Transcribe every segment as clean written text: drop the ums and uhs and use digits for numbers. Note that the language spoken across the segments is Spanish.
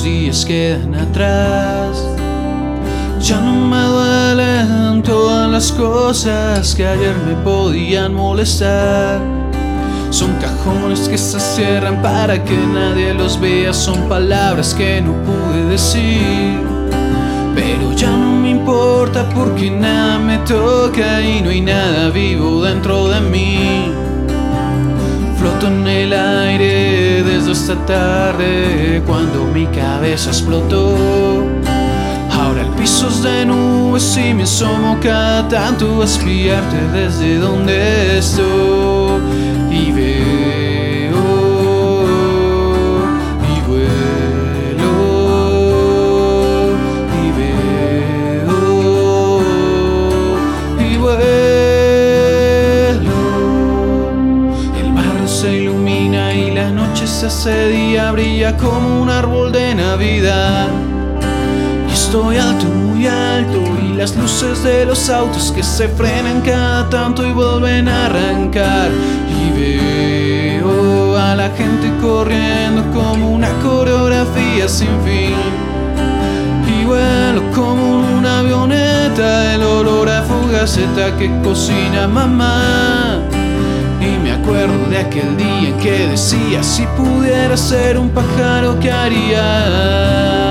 días quedan atrás. Ya no me duelen todas las cosas que ayer me podían molestar. Son cajones que se cierran para que nadie los vea. Son palabras que no pude decir, pero ya no me importa porque nada me toca y no hay nada vivo dentro de mí. Floto en el aire desde esta tarde cuando mi cabeza explotó. Ahora el piso es de nubes y me asomo cada tanto a espiarte desde donde estoy. Y veo y vuelo y veo y vuelo. El barrio se ilumina y la noche se hace día, brilla como un árbol de Navidad. Estoy alto, muy alto, y las luces de los autos que se frenan cada tanto y vuelven a arrancar. Y veo a la gente corriendo como una coreografía sin fin. Y vuelo como una avioneta, el olor a fugaceta que cocina mamá. Y me acuerdo de aquel día en que decía, si pudiera ser un pájaro, ¿qué haría?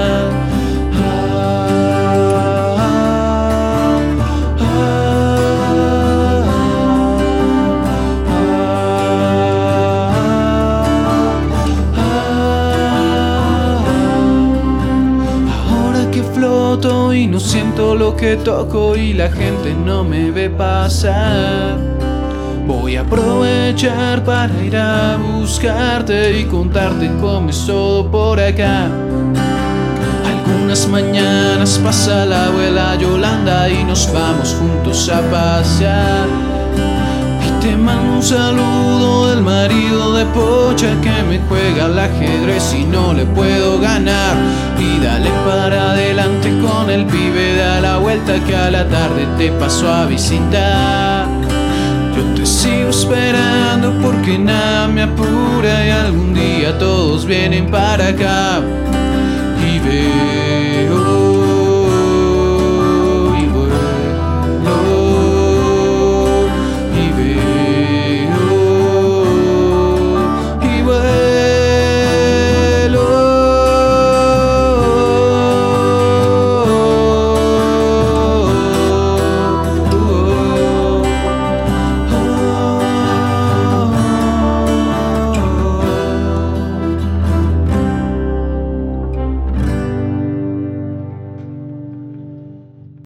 Y no siento lo que toco y la gente no me ve pasar. Voy a aprovechar para ir a buscarte y contarte cómo es todo por acá. Algunas mañanas pasa la abuela Yolanda y nos vamos juntos a pasear. Y te mando un saludo del marido de Pocha que me juega al ajedrez y no le puedo ganar. Y dale para adelante con el pibe, da la vuelta que a la tarde te paso a visitar. Yo te sigo esperando porque nada me apura y algún día todos vienen para acá.